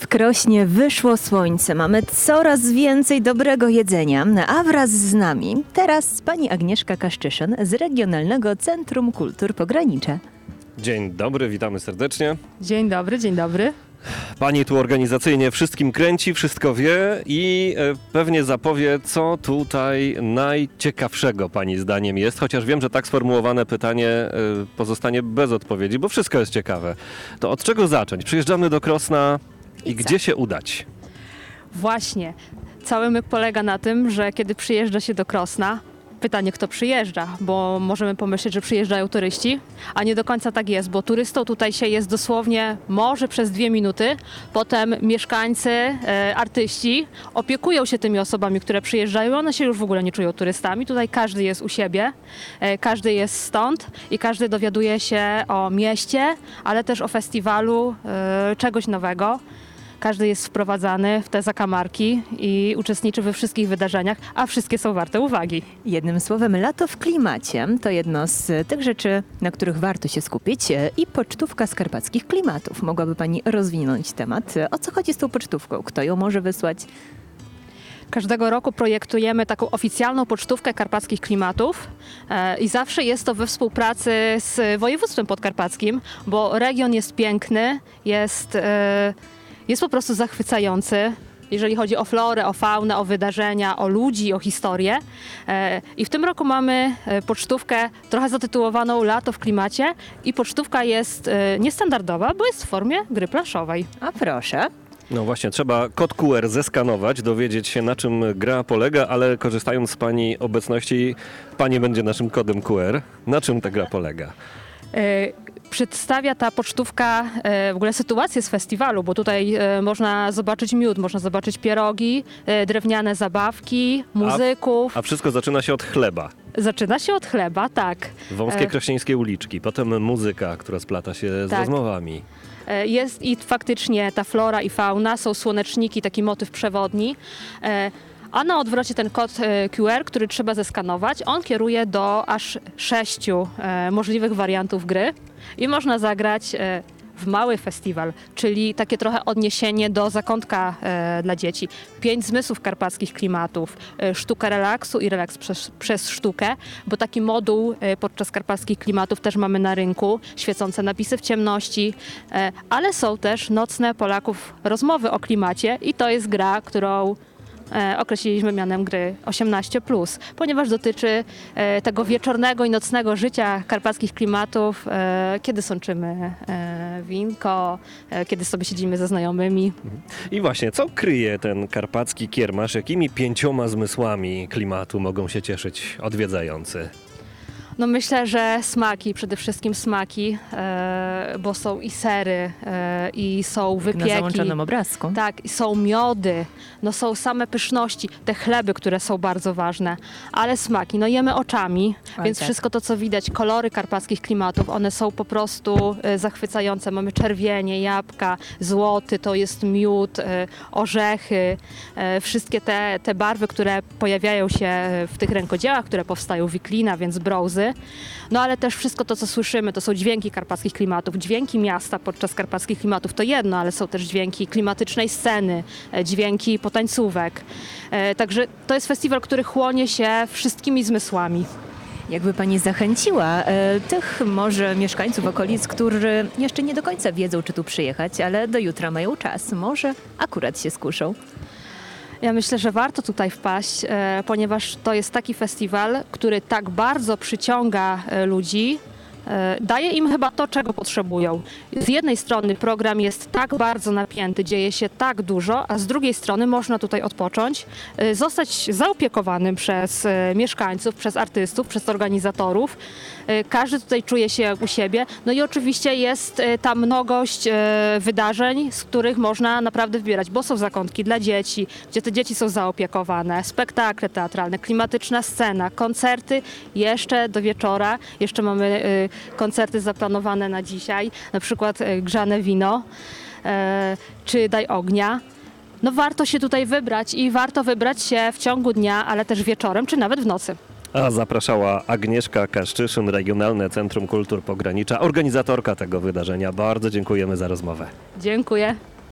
Krośnie wyszło słońce, mamy coraz więcej dobrego jedzenia, a wraz z nami teraz pani Agnieszka Kaszczyszyn z Regionalnego Centrum Kultur Pogranicza. Dzień dobry, witamy serdecznie. Dzień dobry, dzień dobry. Pani tu organizacyjnie wszystkim kręci, wszystko wie i pewnie zapowie, co tutaj najciekawszego pani zdaniem jest, chociaż wiem, że tak sformułowane pytanie pozostanie bez odpowiedzi, bo wszystko jest ciekawe. To od czego zacząć? Przyjeżdżamy do Krosna i gdzie się udać? Właśnie. Cały myk polega na tym, że kiedy przyjeżdża się do Krosna, pytanie, kto przyjeżdża, bo możemy pomyśleć, że przyjeżdżają turyści, a nie do końca tak jest, bo turystą tutaj się jest dosłownie może przez 2 minuty, potem mieszkańcy, artyści opiekują się tymi osobami, które przyjeżdżają, one się już w ogóle nie czują turystami. Tutaj każdy jest u siebie, każdy jest stąd i każdy dowiaduje się o mieście, ale też o festiwalu, czegoś nowego. Każdy jest wprowadzany w te zakamarki i uczestniczy we wszystkich wydarzeniach, a wszystkie są warte uwagi. Jednym słowem, lato w klimacie to jedno z tych rzeczy, na których warto się skupić i pocztówka z karpackich klimatów. Mogłaby pani rozwinąć temat? O co chodzi z tą pocztówką? Kto ją może wysłać? Każdego roku projektujemy taką oficjalną pocztówkę karpackich klimatów i zawsze jest to we współpracy z województwem podkarpackim, bo region jest piękny, jest po prostu zachwycający, jeżeli chodzi o florę, o faunę, o wydarzenia, o ludzi, o historię. I w tym roku mamy pocztówkę trochę zatytułowaną Lato w klimacie i pocztówka jest niestandardowa, bo jest w formie gry planszowej. A proszę. No właśnie, trzeba kod QR zeskanować, dowiedzieć się, na czym gra polega, ale korzystając z pani obecności, pani będzie naszym kodem QR. Na czym ta gra polega? Przedstawia ta pocztówka w ogóle sytuację z festiwalu, bo tutaj można zobaczyć miód, można zobaczyć pierogi, drewniane zabawki, muzyków. A wszystko zaczyna się od chleba. Zaczyna się od chleba, tak. Wąskie krośnieńskie uliczki, potem muzyka, która splata się z rozmowami. Jest i faktycznie ta flora i fauna, są słoneczniki, taki motyw przewodni. A na odwrocie ten kod QR, który trzeba zeskanować, on kieruje do aż 6 możliwych wariantów gry i można zagrać w mały festiwal, czyli takie trochę odniesienie do zakątka dla dzieci. 5 zmysłów karpackich klimatów, sztuka relaksu i relaks przez sztukę, bo taki moduł podczas karpackich klimatów też mamy na rynku, świecące napisy w ciemności, ale są też nocne Polaków rozmowy o klimacie i to jest gra, którą określiliśmy mianem gry 18+, ponieważ dotyczy tego wieczornego i nocnego życia karpackich klimatów, kiedy sączymy winko, kiedy sobie siedzimy ze znajomymi. I właśnie, co kryje ten karpacki kiermasz? Jakimi 5 zmysłami klimatu mogą się cieszyć odwiedzający? No myślę, że smaki, przede wszystkim smaki, bo są i sery, i są wypieki. Na załączonym obrazku. Tak, i są miody, no są same pyszności, te chleby, które są bardzo ważne, ale smaki, no jemy oczami, więc tak. Wszystko to, co widać, kolory karpackich klimatów, one są po prostu zachwycające. Mamy czerwienie, jabłka, złoty, to jest miód, orzechy, wszystkie te barwy, które pojawiają się w tych rękodziełach, które powstają, wiklina, więc brązy. No ale też wszystko to, co słyszymy, to są dźwięki karpackich klimatów. Dźwięki miasta podczas karpackich klimatów to jedno, ale są też dźwięki klimatycznej sceny, dźwięki potańcówek. Także to jest festiwal, który chłonie się wszystkimi zmysłami. Jakby pani zachęciła tych może mieszkańców okolic, którzy jeszcze nie do końca wiedzą, czy tu przyjechać, ale do jutra mają czas. Może akurat się skuszą. Ja myślę, że warto tutaj wpaść, ponieważ to jest taki festiwal, który tak bardzo przyciąga ludzi, daje im chyba to, czego potrzebują. Z jednej strony program jest tak bardzo napięty, dzieje się tak dużo, a z drugiej strony można tutaj odpocząć, zostać zaopiekowanym przez mieszkańców, przez artystów, przez organizatorów. Każdy tutaj czuje się jak u siebie. No i oczywiście jest ta mnogość wydarzeń, z których można naprawdę wybierać, bo są zakątki dla dzieci, gdzie te dzieci są zaopiekowane, spektakle teatralne, klimatyczna scena, koncerty jeszcze do wieczora. Jeszcze mamy koncerty zaplanowane na dzisiaj, na przykład Grzane wino czy Daj ognia. No warto się tutaj wybrać i warto wybrać się w ciągu dnia, ale też wieczorem czy nawet w nocy. A zapraszała Agnieszka Kaszczyszyn, Regionalne Centrum Kultur Pogranicza, organizatorka tego wydarzenia. Bardzo dziękujemy za rozmowę. Dziękuję.